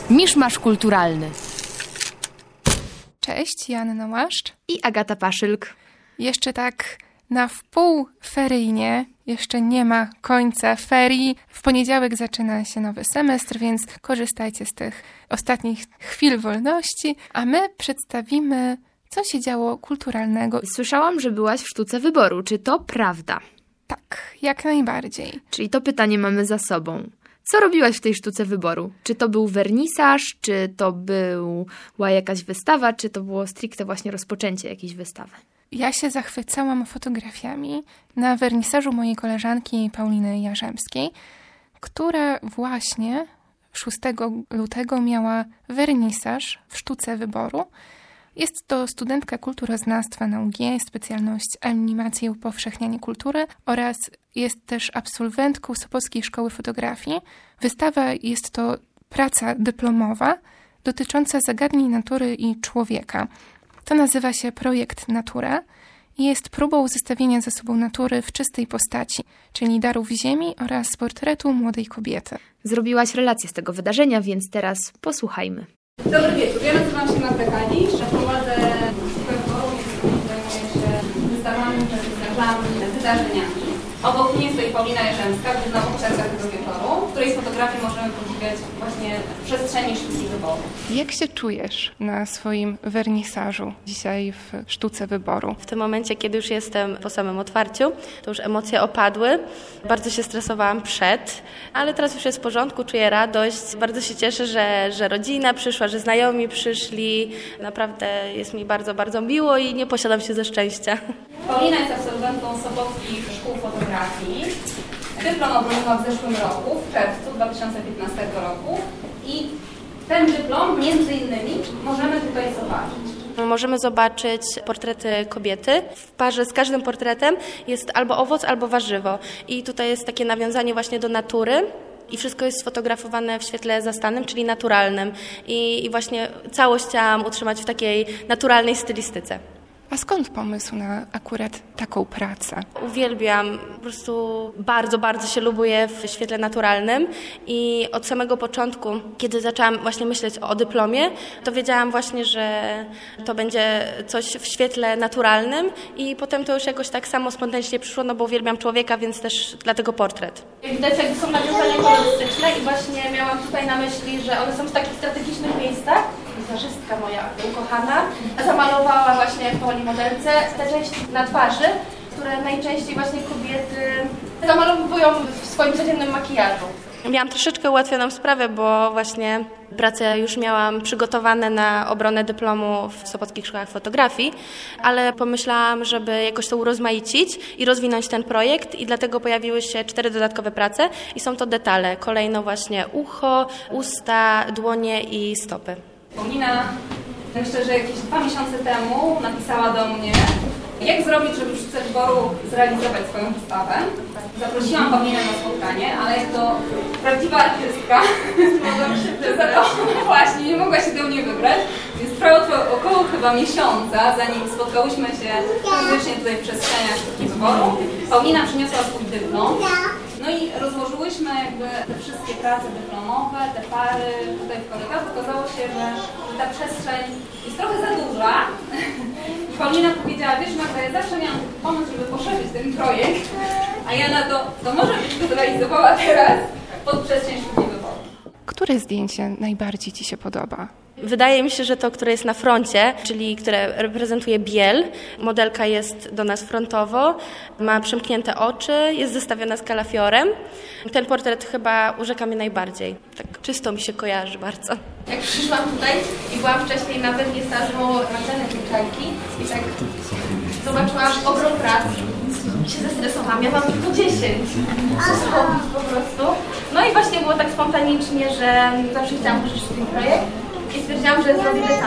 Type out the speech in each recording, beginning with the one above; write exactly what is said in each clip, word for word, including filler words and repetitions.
Miszmasz kulturalny. Cześć, Joanna Łaszcz i Agata Paszylk. Jeszcze tak na wpół feryjnie, jeszcze nie ma końca ferii. W poniedziałek zaczyna się nowy semestr, więc korzystajcie z tych ostatnich chwil wolności, a my przedstawimy, co się działo kulturalnego. Słyszałam, że byłaś w sztuce wyboru. Czy to prawda? Tak, jak najbardziej. Czyli to pytanie mamy za sobą. Co robiłaś w tej sztuce wyboru? Czy to był wernisaż, czy to była jakaś wystawa, czy to było stricte właśnie rozpoczęcie jakiejś wystawy? Ja się zachwycałam fotografiami na wernisażu mojej koleżanki Pauliny Jarzemskiej, która właśnie szóstego lutego miała wernisaż w sztuce wyboru. Jest to studentka kulturoznawstwa na U G, specjalność animacji i upowszechnianie kultury oraz jest też absolwentką Sopockiej Szkoły Fotografii. Wystawa jest to praca dyplomowa dotycząca zagadnień natury i człowieka. To nazywa się Projekt Natura i jest próbą zestawienia ze sobą natury w czystej postaci, czyli darów ziemi oraz portretu młodej kobiety. Zrobiłaś relację z tego wydarzenia, więc teraz posłuchajmy. Dobry wieczór, ja nazywam się Magda Kalisz, prowadzę sztukę wyboru, zajmuję się wystawami, reportażami, wydarzeniami. Obok mnie stoi Paulina Jarzemska, główna bohaterka tego wieczoru, w której fotografii możemy podziwiać właśnie w przestrzeni sztuki wyboru. Jak się czujesz na swoim wernisażu dzisiaj w sztuce wyboru? W tym momencie, kiedy już jestem po samym otwarciu, to już emocje opadły. Bardzo się stresowałam przed, ale teraz już jest w porządku, czuję radość. Bardzo się cieszę, że, że rodzina przyszła, że znajomi przyszli. Naprawdę jest mi bardzo, bardzo miło i nie posiadam się ze szczęścia. Paulina jest absolwentką Sopockich Szkół Fotografii. Dyplom obroniła w zeszłym roku, w czerwcu dwa tysiące piętnastego roku. I ten dyplom między innymi możemy tutaj zobaczyć. Możemy zobaczyć portrety kobiety. W parze z każdym portretem jest albo owoc, albo warzywo. I tutaj jest takie nawiązanie właśnie do natury. I wszystko jest sfotografowane w świetle zastanym, czyli naturalnym. I, i właśnie całość chciałam utrzymać w takiej naturalnej stylistyce. A skąd pomysł na akurat taką pracę? Uwielbiam, po prostu bardzo, bardzo się lubuję w świetle naturalnym i od samego początku, kiedy zaczęłam właśnie myśleć o dyplomie, to wiedziałam właśnie, że to będzie coś w świetle naturalnym i potem to już jakoś tak samo spontanicznie przyszło, no bo uwielbiam człowieka, więc też dlatego portret. Jak widać, jak są nawiązania kolorystyczne i właśnie miałam tutaj na myśli, że one są w takich strategicznych miejscach. Wizerzystka moja ukochana zamalowała właśnie po modelce te części na twarzy, które najczęściej właśnie kobiety zamalowują w swoim codziennym makijażu. Miałam troszeczkę ułatwioną sprawę, bo właśnie prace już miałam przygotowane na obronę dyplomu w Sopockich Szkołach Fotografii, ale pomyślałam, żeby jakoś to urozmaicić i rozwinąć ten projekt i dlatego pojawiły się cztery dodatkowe prace i są to detale. Kolejno właśnie ucho, usta, dłonie i stopy. Paulina, myślę, że jakieś dwa miesiące temu napisała do mnie, jak zrobić, żeby w sztuce wyboru zrealizować swoją wystawę. Zaprosiłam Paulinę na spotkanie, ale jak to prawdziwa artystka, właśnie nie mogła się do mnie wybrać, więc trwało to około chyba miesiąca, zanim spotkałyśmy się fizycznie tutaj w przestrzeniach sztuki wyboru. Paulina przyniosła swój dyplom. No i rozłożyłyśmy jakby te wszystkie prace dyplomowe, te pary tutaj w korytarzu. Okazało się, że ta przestrzeń jest trochę za duża. I Paulina powiedziała, wiesz Magda, ja zawsze miałam pomysł, żeby poszerzyć ten projekt, a ja na to, to może byś to zrealizowała teraz pod przestrzeń sztuki wyboru. Które zdjęcie najbardziej Ci się podoba? Wydaje mi się, że to, które jest na froncie, czyli które reprezentuje biel. Modelka jest do nas frontowo, ma przymknięte oczy, jest zestawiona z kalafiorem. Ten portret chyba urzeka mnie najbardziej. Tak czysto mi się kojarzy bardzo. Jak przyszłam tutaj i byłam wcześniej na wernisażu Magdaleny Pieczanki i tak zobaczyłam ogrom prac i się zestresowałam. Ja mam tylko dziesięć. Co zrobić po prostu? No i właśnie było tak spontanicznie, że zawsze chciałam pożyczyć ten projekt. I stwierdziłam, że zrobię detale.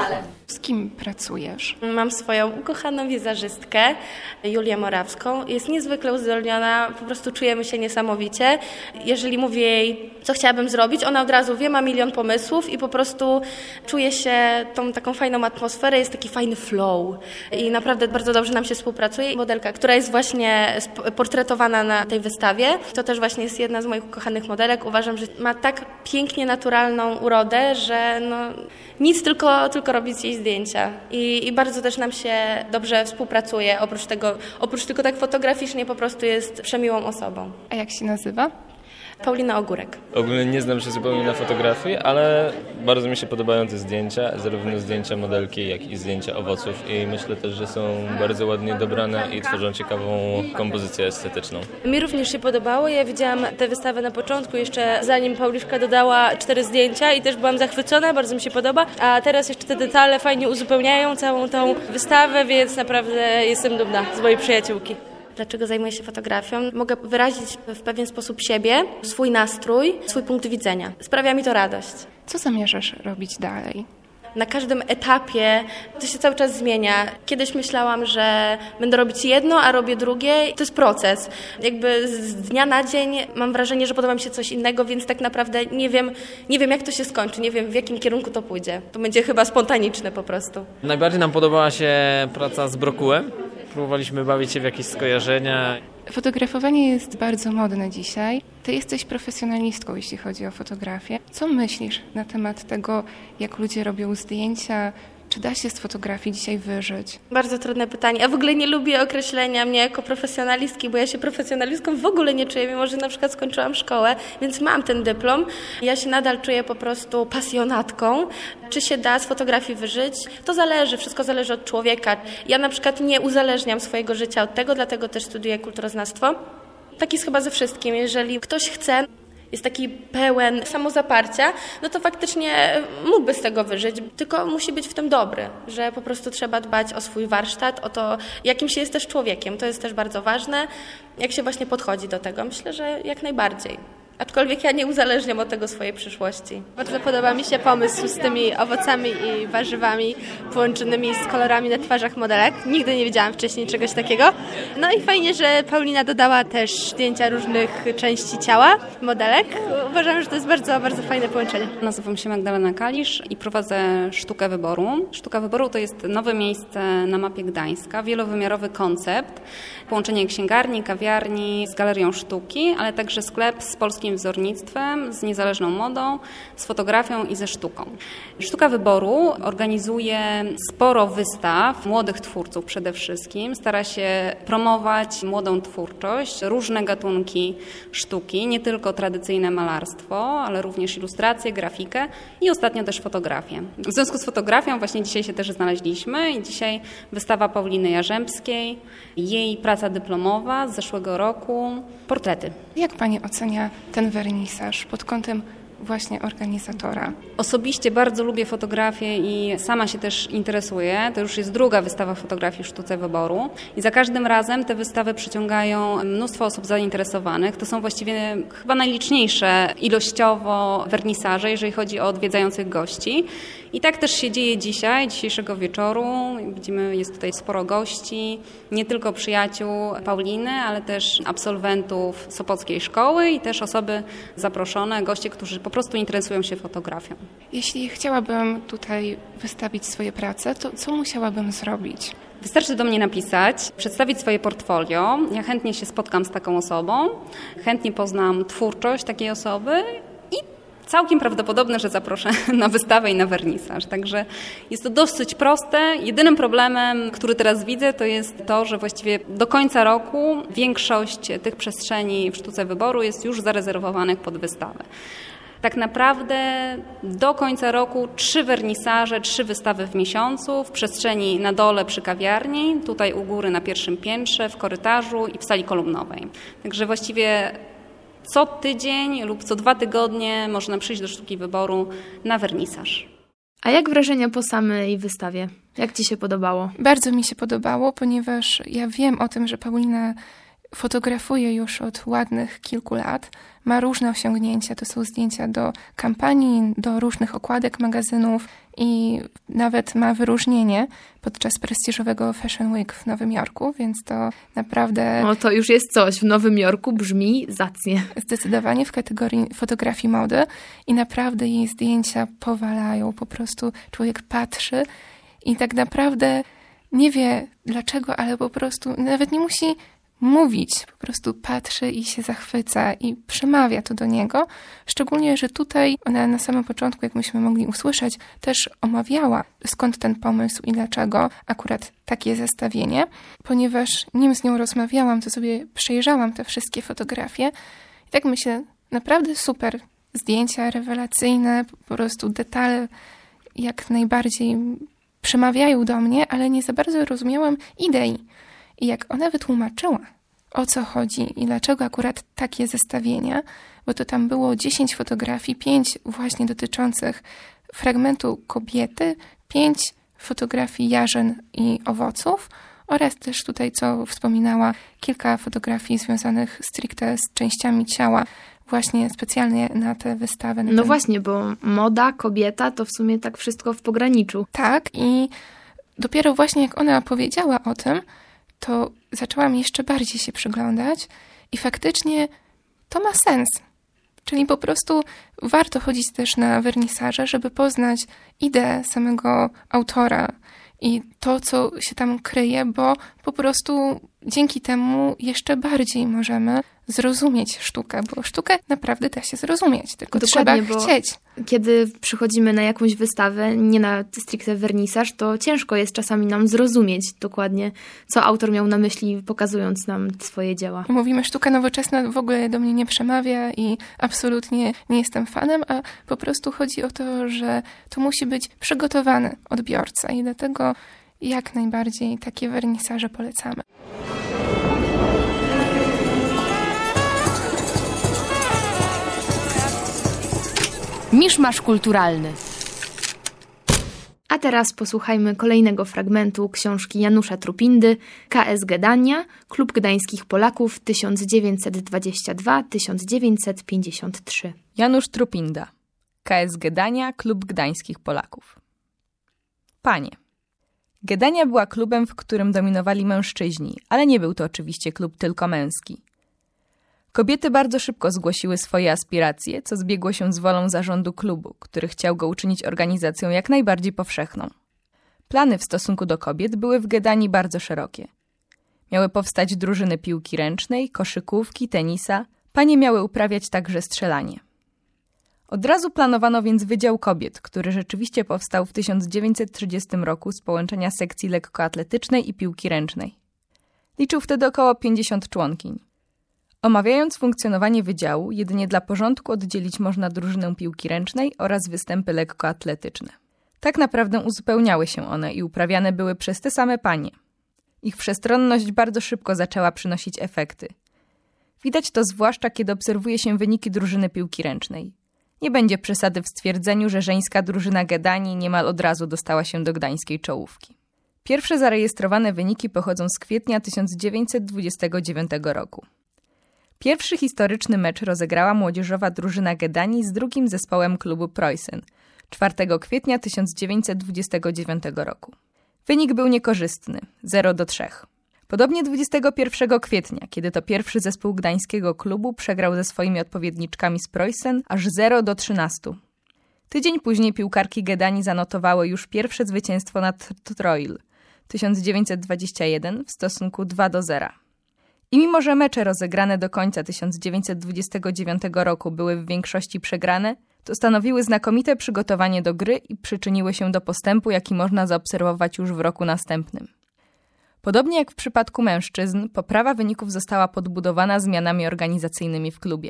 Z kim pracujesz? Mam swoją ukochaną wizerzystkę, Julię Morawską. Jest niezwykle uzdolniona, po prostu czujemy się niesamowicie. Jeżeli mówię jej, co chciałabym zrobić, ona od razu wie, ma milion pomysłów i po prostu czuje się tą taką fajną atmosferę, jest taki fajny flow i naprawdę bardzo dobrze nam się współpracuje. Modelka, która jest właśnie portretowana na tej wystawie, to też właśnie jest jedna z moich ukochanych modelek. Uważam, że ma tak pięknie naturalną urodę, że no, nic, tylko, tylko robić jej zdjęcia. I, I bardzo też nam się dobrze współpracuje. Oprócz tego, oprócz tylko tak fotograficznie po prostu jest przemiłą osobą. A jak się nazywa? Paulina Ogórek. Ogólnie nie znam się zupełnie na fotografii, ale bardzo mi się podobają te zdjęcia, zarówno zdjęcia modelki, jak i zdjęcia owoców i myślę też, że są bardzo ładnie dobrane i tworzą ciekawą kompozycję estetyczną. Mi również się podobało, ja widziałam tę wystawę na początku, jeszcze zanim Pauliszka dodała cztery zdjęcia i też byłam zachwycona, bardzo mi się podoba, a teraz jeszcze te detale fajnie uzupełniają całą tą wystawę, więc naprawdę jestem dumna z mojej przyjaciółki. Dlaczego zajmuję się fotografią? Mogę wyrazić w pewien sposób siebie, swój nastrój, swój punkt widzenia. Sprawia mi to radość. Co zamierzasz robić dalej? Na każdym etapie to się cały czas zmienia. Kiedyś myślałam, że będę robić jedno, a robię drugie. To jest proces. Jakby z dnia na dzień mam wrażenie, że podoba mi się coś innego, więc tak naprawdę nie wiem, nie wiem jak to się skończy, nie wiem w jakim kierunku to pójdzie. To będzie chyba spontaniczne po prostu. Najbardziej nam podobała się praca z brokułem. Próbowaliśmy bawić się w jakieś skojarzenia. Fotografowanie jest bardzo modne dzisiaj. Ty jesteś profesjonalistką, jeśli chodzi o fotografię. Co myślisz na temat tego, jak ludzie robią zdjęcia? Czy da się z fotografii dzisiaj wyżyć? Bardzo trudne pytanie. Ja w ogóle nie lubię określenia mnie jako profesjonalistki, bo ja się profesjonalistką w ogóle nie czuję, mimo że na przykład skończyłam szkołę, więc mam ten dyplom. Ja się nadal czuję po prostu pasjonatką. Czy się da z fotografii wyżyć? To zależy, wszystko zależy od człowieka. Ja na przykład nie uzależniam swojego życia od tego, dlatego też studiuję kulturoznawstwo. Tak jest chyba ze wszystkim. Jeżeli ktoś chce, jest taki pełen samozaparcia, no to faktycznie mógłby z tego wyżyć, tylko musi być w tym dobry, że po prostu trzeba dbać o swój warsztat, o to, jakim się jest też człowiekiem. To jest też bardzo ważne, jak się właśnie podchodzi do tego. Myślę, że jak najbardziej. Aczkolwiek ja nie uzależniam od tego swojej przyszłości. Bardzo podoba mi się pomysł z tymi owocami i warzywami połączonymi z kolorami na twarzach modelek. Nigdy nie widziałam wcześniej czegoś takiego. No i fajnie, że Paulina dodała też zdjęcia różnych części ciała modelek. Uważam, że to jest bardzo, bardzo fajne połączenie. Nazywam się Magdalena Kalisz i prowadzę Sztukę Wyboru. Sztuka Wyboru to jest nowe miejsce na mapie Gdańska, wielowymiarowy koncept, połączenie księgarni, kawiarni z galerią sztuki, ale także sklep z polskim wzornictwem, z niezależną modą, z fotografią i ze sztuką. Sztuka Wyboru organizuje sporo wystaw młodych twórców przede wszystkim. Stara się promować młodą twórczość, różne gatunki sztuki, nie tylko tradycyjne malarstwo, ale również ilustrację, grafikę i ostatnio też fotografię. W związku z fotografią właśnie dzisiaj się też znaleźliśmy i dzisiaj wystawa Pauliny Jarzębskiej, jej praca dyplomowa z zeszłego roku, portrety. Jak pani ocenia ten wernisaż pod kątem właśnie organizatora? Osobiście bardzo lubię fotografię i sama się też interesuję. To już jest druga wystawa fotografii w Sztuce Wyboru i za każdym razem te wystawy przyciągają mnóstwo osób zainteresowanych. To są właściwie chyba najliczniejsze ilościowo wernisaże, jeżeli chodzi o odwiedzających gości. I tak też się dzieje dzisiaj, dzisiejszego wieczoru. Widzimy, jest tutaj sporo gości, nie tylko przyjaciół Pauliny, ale też absolwentów Sopockiej Szkoły i też osoby zaproszone, goście, którzy po prostu interesują się fotografią. Jeśli chciałabym tutaj wystawić swoje prace, to co musiałabym zrobić? Wystarczy do mnie napisać, przedstawić swoje portfolio. Ja chętnie się spotkam z taką osobą, chętnie poznam twórczość takiej osoby i całkiem prawdopodobne, że zaproszę na wystawę i na wernisaż. Także jest to dosyć proste. Jedynym problemem, który teraz widzę, to jest to, że właściwie do końca roku większość tych przestrzeni w Sztuce Wyboru jest już zarezerwowanych pod wystawę. Tak naprawdę do końca roku trzy wernisaże, trzy wystawy w miesiącu w przestrzeni na dole przy kawiarni, tutaj u góry na pierwszym piętrze, w korytarzu i w sali kolumnowej. Także właściwie co tydzień lub co dwa tygodnie można przyjść do Sztuki Wyboru na wernisaż. A jak wrażenia po samej wystawie? Jak ci się podobało? Bardzo mi się podobało, ponieważ ja wiem o tym, że Paulina fotografuje już od ładnych kilku lat. Ma różne osiągnięcia. To są zdjęcia do kampanii, do różnych okładek magazynów i nawet ma wyróżnienie podczas prestiżowego Fashion Week w Nowym Jorku, więc to naprawdę... No to już jest coś. W Nowym Jorku brzmi zacnie. Zdecydowanie w kategorii fotografii mody i naprawdę jej zdjęcia powalają. Po prostu człowiek patrzy i tak naprawdę nie wie dlaczego, ale po prostu nawet nie musi mówić, po prostu patrzy i się zachwyca i przemawia to do niego. Szczególnie, że tutaj ona na samym początku, jak myśmy mogli usłyszeć, też omawiała, skąd ten pomysł i dlaczego akurat takie zestawienie. Ponieważ nim z nią rozmawiałam, to sobie przejrzałam te wszystkie fotografie i tak myślę, naprawdę super zdjęcia, rewelacyjne, po prostu detale jak najbardziej przemawiają do mnie, ale nie za bardzo rozumiałam idei. I jak ona wytłumaczyła, o co chodzi i dlaczego akurat takie zestawienia, bo to tam było dziesięć fotografii, pięć właśnie dotyczących fragmentu kobiety, pięć fotografii jarzyn i owoców oraz też tutaj, co wspominała, kilka fotografii związanych stricte z częściami ciała, właśnie specjalnie na tę wystawę. Na no ten... właśnie, bo moda, kobieta to w sumie tak wszystko w pograniczu. Tak i dopiero właśnie jak ona opowiedziała o tym, to zaczęłam jeszcze bardziej się przyglądać i faktycznie to ma sens. Czyli po prostu warto chodzić też na wernisaże, żeby poznać ideę samego autora i to, co się tam kryje, bo po prostu dzięki temu jeszcze bardziej możemy zrozumieć sztukę, bo sztukę naprawdę da się zrozumieć, tylko Dokładnie, trzeba chcieć. Kiedy przychodzimy na jakąś wystawę, nie na stricte wernisaż, to ciężko jest czasami nam zrozumieć dokładnie, co autor miał na myśli, pokazując nam swoje dzieła. Mówimy, sztuka nowoczesna w ogóle do mnie nie przemawia i absolutnie nie jestem fanem, a po prostu chodzi o to, że to musi być przygotowany odbiorca i dlatego jak najbardziej takie wernisaże polecamy. Miszmasz kulturalny. A teraz posłuchajmy kolejnego fragmentu książki Janusza Trupindy K S Gdania, Klub Gdańskich Polaków tysiąc dziewięćset dwadzieścia dwa do tysiąc dziewięćset pięćdziesiąt trzy. Janusz Trupinda, K S Gdania, Klub Gdańskich Polaków. Panie. Gdania była klubem, w którym dominowali mężczyźni, ale nie był to oczywiście klub tylko męski. Kobiety bardzo szybko zgłosiły swoje aspiracje, co zbiegło się z wolą zarządu klubu, który chciał go uczynić organizacją jak najbardziej powszechną. Plany w stosunku do kobiet były w Gdanii bardzo szerokie. Miały powstać drużyny piłki ręcznej, koszykówki, tenisa, panie miały uprawiać także strzelanie. Od razu planowano więc Wydział Kobiet, który rzeczywiście powstał w tysiąc dziewięćset trzydziestym roku z połączenia sekcji lekkoatletycznej i piłki ręcznej. Liczył wtedy około pięćdziesiąt członkiń. Omawiając funkcjonowanie wydziału, jedynie dla porządku oddzielić można drużynę piłki ręcznej oraz występy lekkoatletyczne. Tak naprawdę uzupełniały się one i uprawiane były przez te same panie. Ich wszechstronność bardzo szybko zaczęła przynosić efekty. Widać to zwłaszcza, kiedy obserwuje się wyniki drużyny piłki ręcznej. Nie będzie przesady w stwierdzeniu, że żeńska drużyna Gdanii niemal od razu dostała się do gdańskiej czołówki. Pierwsze zarejestrowane wyniki pochodzą z kwietnia tysiąc dziewięćset dwudziestego dziewiątego roku. Pierwszy historyczny mecz rozegrała młodzieżowa drużyna Gdanii z drugim zespołem klubu Preußen czwartego kwietnia tysiąc dziewięćset dwudziestego dziewiątego roku. Wynik był niekorzystny – zero do trzech. Podobnie dwudziestego pierwszego kwietnia, kiedy to pierwszy zespół gdańskiego klubu przegrał ze swoimi odpowiedniczkami z Preußen aż zero do trzynastu. Tydzień później piłkarki Gdanii zanotowały już pierwsze zwycięstwo nad Troil tysiąc dziewięćset dwadzieścia jeden w stosunku dwa do zera. I mimo, że mecze rozegrane do końca tysiąc dziewięćset dwudziestego dziewiątego roku były w większości przegrane, to stanowiły znakomite przygotowanie do gry i przyczyniły się do postępu, jaki można zaobserwować już w roku następnym. Podobnie jak w przypadku mężczyzn, poprawa wyników została podbudowana zmianami organizacyjnymi w klubie.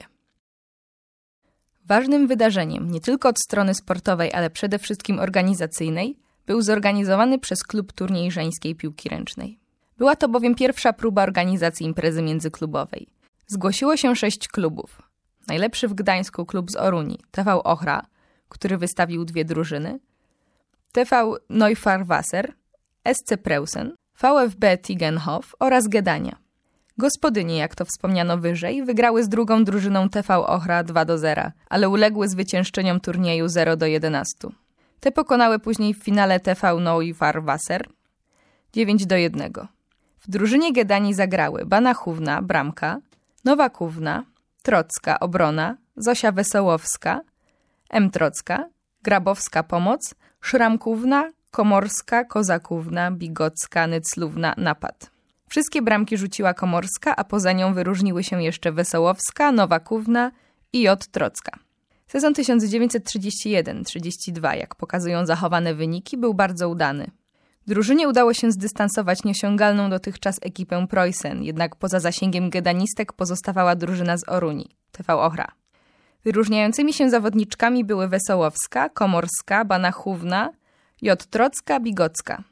Ważnym wydarzeniem, nie tylko od strony sportowej, ale przede wszystkim organizacyjnej, był zorganizowany przez klub turniej żeńskiej piłki ręcznej. Była to bowiem pierwsza próba organizacji imprezy międzyklubowej. Zgłosiło się sześć klubów. Najlepszy w Gdańsku klub z Oruni, T V Ochra, który wystawił dwie drużyny, T V Neufahrwasser, S C Preußen, V F B Tigenhof oraz Gdania. Gospodynie, jak to wspomniano wyżej, wygrały z drugą drużyną T V Ochra dwa do zera, ale uległy zwyciężczyniom turnieju zero do jedenastu. Te pokonały później w finale T V Neufahr Wasser dziewięć do jednego. W drużynie Gedanii zagrały Banachówna, bramka, Nowakówna, Trocka, obrona, Zosia Wesołowska, M. Trocka, Grabowska, pomoc, Szramkówna, Komorska, Kozakówna, Bigocka, Nyclówna, napad. Wszystkie bramki rzuciła Komorska, a poza nią wyróżniły się jeszcze Wesołowska, Nowakówna i J. Trocka. Sezon tysiąc dziewięćset trzydziesty jeden trzydziesty dwa, jak pokazują zachowane wyniki, był bardzo udany. Drużynie udało się zdystansować nieosiągalną dotychczas ekipę Preußen, jednak poza zasięgiem gedanistek pozostawała drużyna z Oruni, T V Ochra. Wyróżniającymi się zawodniczkami były Wesołowska, Komorska, Banachówna, J. Trocka, Bigocka.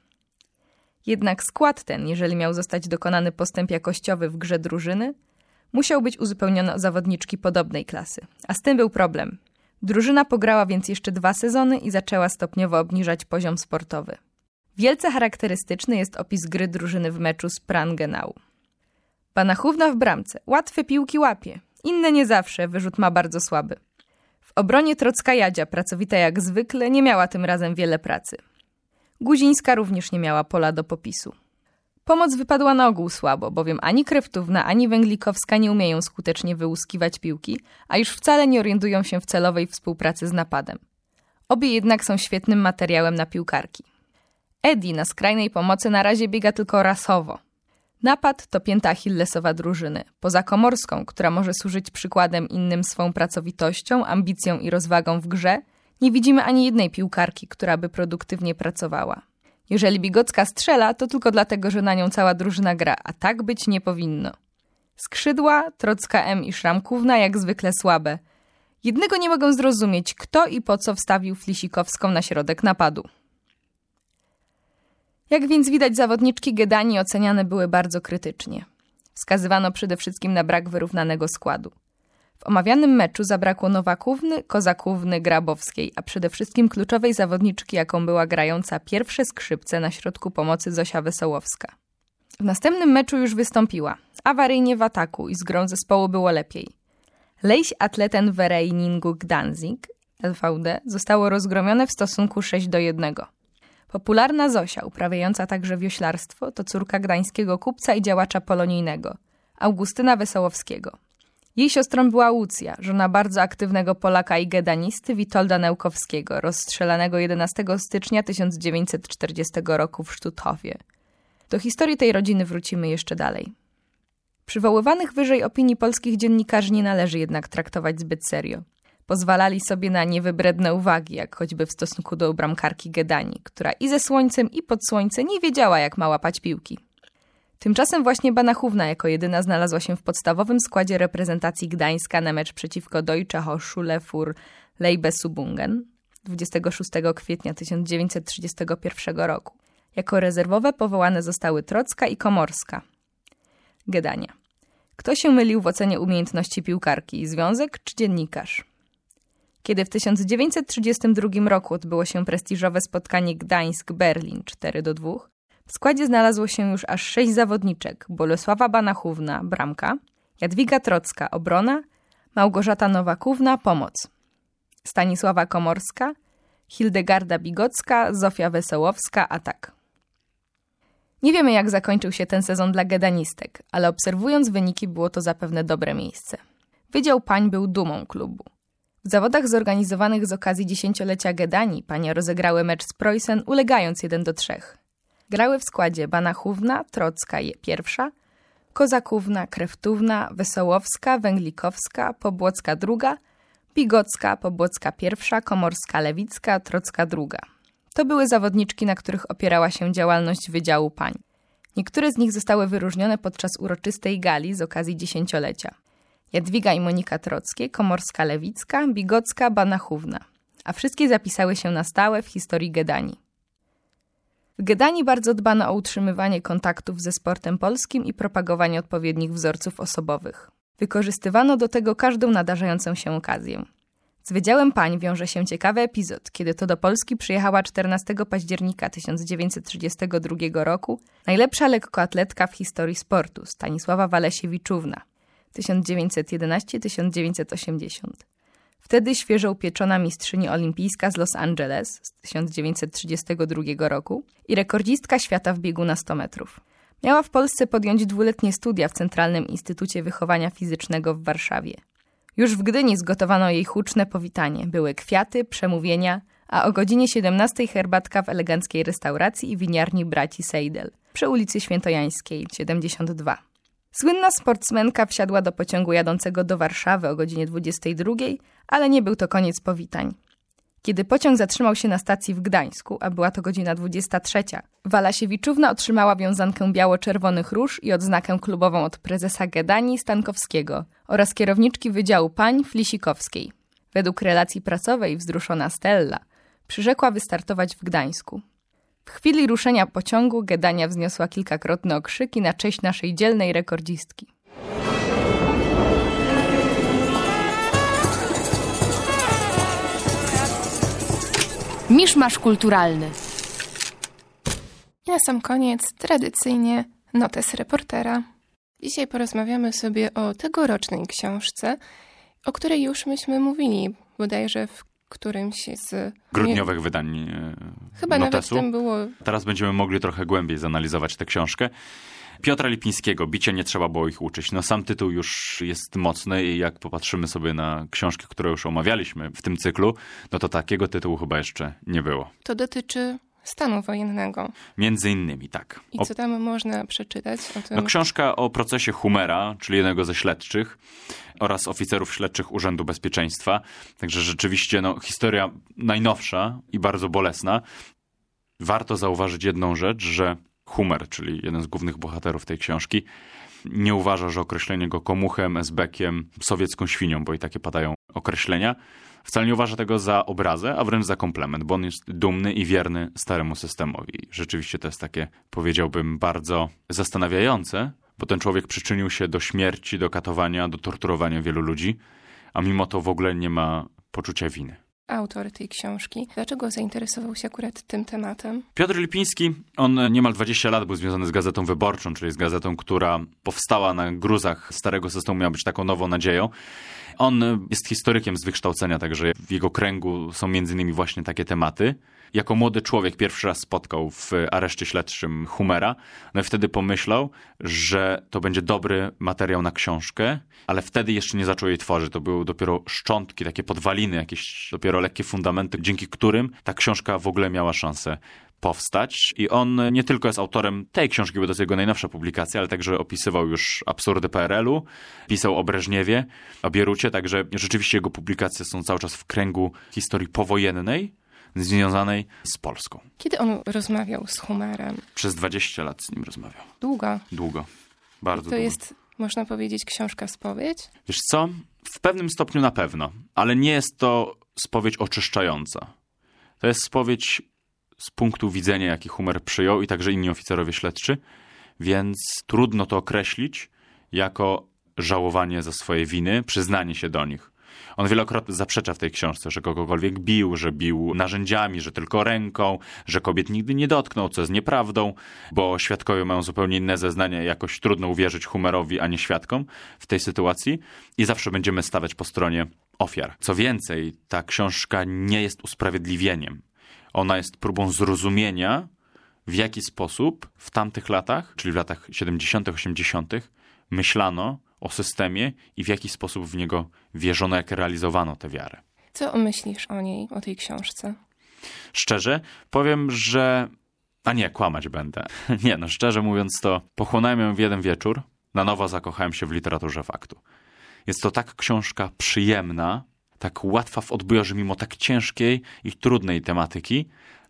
Jednak skład ten, jeżeli miał zostać dokonany postęp jakościowy w grze drużyny, musiał być uzupełniony o zawodniczki podobnej klasy. A z tym był problem. Drużyna pograła więc jeszcze dwa sezony i zaczęła stopniowo obniżać poziom sportowy. Wielce charakterystyczny jest opis gry drużyny w meczu z Prangenau. Banachówna w bramce. Łatwe piłki łapie. Inne nie zawsze, wyrzut ma bardzo słaby. W obronie Trocka Jadzia, pracowita jak zwykle, nie miała tym razem wiele pracy. Guzińska również nie miała pola do popisu. Pomoc wypadła na ogół słabo, bowiem ani Kreftówna, ani Węglikowska nie umieją skutecznie wyłuskiwać piłki, a już wcale nie orientują się w celowej współpracy z napadem. Obie jednak są świetnym materiałem na piłkarki. Edi na skrajnej pomocy na razie biega tylko rasowo. Napad to pięta achillesowa drużyny. Poza Komorską, która może służyć przykładem innym swą pracowitością, ambicją i rozwagą w grze, nie widzimy ani jednej piłkarki, która by produktywnie pracowała. Jeżeli Bigocka strzela, to tylko dlatego, że na nią cała drużyna gra, a tak być nie powinno. Skrzydła, Trocka M i Szramkówna jak zwykle słabe. Jednego nie mogą zrozumieć, kto i po co wstawił Flisikowską na środek napadu. Jak więc widać, zawodniczki Gedanii oceniane były bardzo krytycznie. Wskazywano przede wszystkim na brak wyrównanego składu. W omawianym meczu zabrakło Nowakówny, Kozakówny, Grabowskiej, a przede wszystkim kluczowej zawodniczki, jaką była grająca pierwsze skrzypce na środku pomocy Zosia Wesołowska. W następnym meczu już wystąpiła. Awaryjnie w ataku i z grą zespołu było lepiej. Leiś Atleten Vereiningu Gdanzig, L V D, zostało rozgromione w stosunku sześć do jednego. Popularna Zosia, uprawiająca także wioślarstwo, to córka gdańskiego kupca i działacza polonijnego, Augustyna Wesołowskiego. Jej siostrą była Łucja, żona bardzo aktywnego Polaka i gedanisty Witolda Nełkowskiego, rozstrzelanego jedenastego stycznia tysiąc dziewięćset czterdziestego roku w Sztuthofie. Do historii tej rodziny wrócimy jeszcze dalej. Przywoływanych wyżej opinii polskich dziennikarzy nie należy jednak traktować zbyt serio. Pozwalali sobie na niewybredne uwagi, jak choćby w stosunku do bramkarki Gedanii, która i ze słońcem, i pod słońce nie wiedziała, jak ma łapać piłki. Tymczasem właśnie Banachówna jako jedyna znalazła się w podstawowym składzie reprezentacji Gdańska na mecz przeciwko Deutsche Hochschule für Leibesübungen dwudziestego szóstego kwietnia tysiąc dziewięćset trzydziestego pierwszego roku. Jako rezerwowe powołane zostały Trocka i Komorska. Gedania. Kto się mylił w ocenie umiejętności piłkarki? Związek czy dziennikarz? Kiedy w tysiąc dziewięćset trzydziestym drugim roku odbyło się prestiżowe spotkanie Gdańsk-Berlin cztery do dwóch, w składzie znalazło się już aż sześć zawodniczek: Bolesława Banachówna, bramka, Jadwiga Trocka, obrona, Małgorzata Nowakówna, pomoc, Stanisława Komorska, Hildegarda Bigocka, Zofia Wesołowska, atak. Nie wiemy, jak zakończył się ten sezon dla gedanistek, ale obserwując wyniki było to zapewne dobre miejsce. Wydział pań był dumą klubu. W zawodach zorganizowanych z okazji dziesięciolecia Gedanii panie rozegrały mecz z Preußen, ulegając jeden do trzech. Grały w składzie Banachówna, Trocka je pierwsza, Kozakówna, Kreftówna, Wesołowska, Węglikowska, Pobłocka druga, Bigocka, Pobłocka pierwsza, Komorska Lewicka, Trocka druga. To były zawodniczki, na których opierała się działalność Wydziału Pań. Niektóre z nich zostały wyróżnione podczas uroczystej gali z okazji dziesięciolecia. Jadwiga i Monika Trockie, Komorska Lewicka, Bigocka, Banachówna. A wszystkie zapisały się na stałe w historii Gedanii. W Gedanii bardzo dbano o utrzymywanie kontaktów ze sportem polskim i propagowanie odpowiednich wzorców osobowych. Wykorzystywano do tego każdą nadarzającą się okazję. Z Wydziałem Pań wiąże się ciekawy epizod, kiedy to do Polski przyjechała czternastego października tysiąc dziewięćset trzydziestego drugiego roku najlepsza lekkoatletka w historii sportu Stanisława Walesiewiczówna tysiąc dziewięćset jedenaście do tysiąc dziewięćset osiemdziesiąt. Wtedy świeżo upieczona mistrzyni olimpijska z Los Angeles z tysiąc dziewięćset trzydziestego drugiego roku i rekordzistka świata w biegu na sto metrów. Miała w Polsce podjąć dwuletnie studia w Centralnym Instytucie Wychowania Fizycznego w Warszawie. Już w Gdyni zgotowano jej huczne powitanie. Były kwiaty, przemówienia, a o godzinie siedemnastej herbatka w eleganckiej restauracji i winiarni braci Seidel przy ulicy Świętojańskiej siedemdziesiąt dwa. Słynna sportsmenka wsiadła do pociągu jadącego do Warszawy o godzinie dwudziestej drugiej, ale nie był to koniec powitań. Kiedy pociąg zatrzymał się na stacji w Gdańsku, a była to godzina dwudziesta trzecia, Walesiewiczówna otrzymała wiązankę biało-czerwonych róż i odznakę klubową od prezesa Gedanii Stankowskiego oraz kierowniczki Wydziału Pań Flisikowskiej. Według relacji prasowej wzruszona Stella przyrzekła wystartować w Gdańsku. W chwili ruszenia pociągu Gedania wzniosła kilkakrotne okrzyki na cześć naszej dzielnej rekordzistki. Miszmasz kulturalny. I na sam koniec tradycyjnie notes reportera. Dzisiaj porozmawiamy sobie o tegorocznej książce, o której już myśmy mówili, bodajże w którymś z grudniowych wydań Chyba notesu. Nawet w tym było. Teraz będziemy mogli trochę głębiej zanalizować tę książkę. Piotra Lipińskiego, Bicie nie trzeba było ich uczyć. No sam tytuł już jest mocny i jak popatrzymy sobie na książki, które już omawialiśmy w tym cyklu, no to takiego tytułu chyba jeszcze nie było. To dotyczy stanu wojennego. Między innymi, tak. I co tam można przeczytać o tym? No, książka o procesie Humera, czyli jednego ze śledczych oraz oficerów śledczych Urzędu Bezpieczeństwa. Także rzeczywiście no, historia najnowsza i bardzo bolesna. Warto zauważyć jedną rzecz, że Humer, czyli jeden z głównych bohaterów tej książki, nie uważa, że określenie go komuchem, esbekiem, sowiecką świnią, bo i takie padają określenia, wcale nie uważa tego za obrazę, a wręcz za komplement, bo on jest dumny i wierny staremu systemowi. Rzeczywiście to jest takie, powiedziałbym, bardzo zastanawiające, bo ten człowiek przyczynił się do śmierci, do katowania, do torturowania wielu ludzi, a mimo to w ogóle nie ma poczucia winy. Autor tej książki. Dlaczego zainteresował się akurat tym tematem? Piotr Lipiński, on niemal dwadzieścia lat był związany z Gazetą Wyborczą, czyli z gazetą, która powstała na gruzach starego systemu, miała być taką nową nadzieją. On jest historykiem z wykształcenia, także w jego kręgu są między innymi właśnie takie tematy. Jako młody człowiek pierwszy raz spotkał w areszcie śledczym Humera, no i wtedy pomyślał, że to będzie dobry materiał na książkę, ale wtedy jeszcze nie zaczął jej tworzyć. To były dopiero szczątki, takie podwaliny, jakieś dopiero lekkie fundamenty, dzięki którym ta książka w ogóle miała szansę powstać. I on nie tylko jest autorem tej książki, bo to jest jego najnowsza publikacja, ale także opisywał już absurdy P R L u, pisał o Breżniewie, o Bierucie, także rzeczywiście jego publikacje są cały czas w kręgu historii powojennej, związanej z Polską. Kiedy on rozmawiał z Humerem? Przez dwadzieścia lat z nim rozmawiał. Długo. Długo. Bardzo to długo. jest, można powiedzieć, książka spowiedź? Wiesz co? W pewnym stopniu na pewno, ale nie jest to spowiedź oczyszczająca. To jest spowiedź z punktu widzenia, jaki Humer przyjął i także inni oficerowie śledczy, więc trudno to określić jako żałowanie za swoje winy, przyznanie się do nich. On wielokrotnie zaprzecza w tej książce, że kogokolwiek bił, że bił narzędziami, że tylko ręką, że kobiet nigdy nie dotknął, co jest nieprawdą, bo świadkowie mają zupełnie inne zeznania i jakoś trudno uwierzyć Humerowi, a nie świadkom w tej sytuacji i zawsze będziemy stawać po stronie ofiar. Co więcej, ta książka nie jest usprawiedliwieniem. Ona jest próbą zrozumienia, w jaki sposób w tamtych latach, czyli w latach siedemdziesiątych, osiemdziesiątych, myślano o systemie i w jaki sposób w niego wierzono, jak realizowano tę wiarę. Co myślisz o niej, o tej książce? Szczerze powiem, że... A nie, kłamać będę. Nie, no szczerze mówiąc to pochłonąłem ją w jeden wieczór, na nowo zakochałem się w literaturze faktu. Jest to tak książka przyjemna, tak łatwa w odbiorze mimo tak ciężkiej i trudnej tematyki,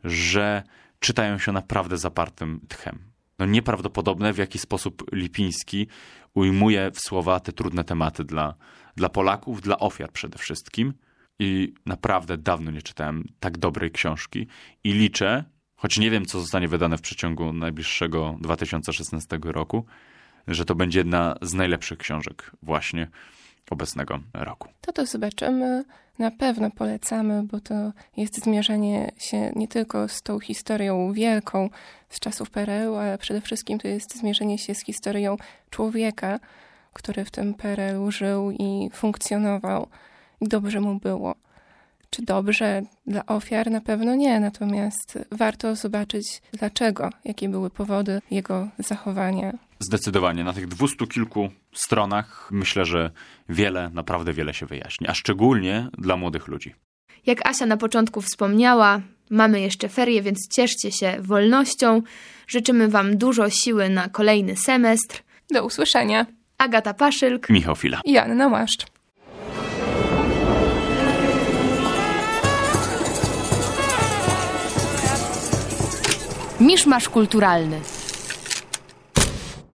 że czytają się naprawdę zapartym tchem. No nieprawdopodobne, w jaki sposób Lipiński ujmuje w słowa te trudne tematy dla, dla Polaków, dla ofiar przede wszystkim. I naprawdę dawno nie czytałem tak dobrej książki. I liczę, choć nie wiem, co zostanie wydane w przeciągu najbliższego dwa tysiące szesnastego roku, że to będzie jedna z najlepszych książek właśnie obecnego roku. To to zobaczymy. Na pewno polecamy, bo to jest zmierzenie się nie tylko z tą historią wielką z czasów P R L u, ale przede wszystkim to jest zmierzenie się z historią człowieka, który w tym P R L u żył i funkcjonował i dobrze mu było. Czy dobrze dla ofiar? Na pewno nie, natomiast warto zobaczyć dlaczego, jakie były powody jego zachowania. Zdecydowanie. Na tych dwustu kilku stronach myślę, że wiele, naprawdę wiele się wyjaśni, a szczególnie dla młodych ludzi. Jak Asia na początku wspomniała, mamy jeszcze ferie, więc cieszcie się wolnością. Życzymy Wam dużo siły na kolejny semestr. Do usłyszenia. Agata Paszylk, Michał Fila i Anna Maszcz. Miszmasz kulturalny.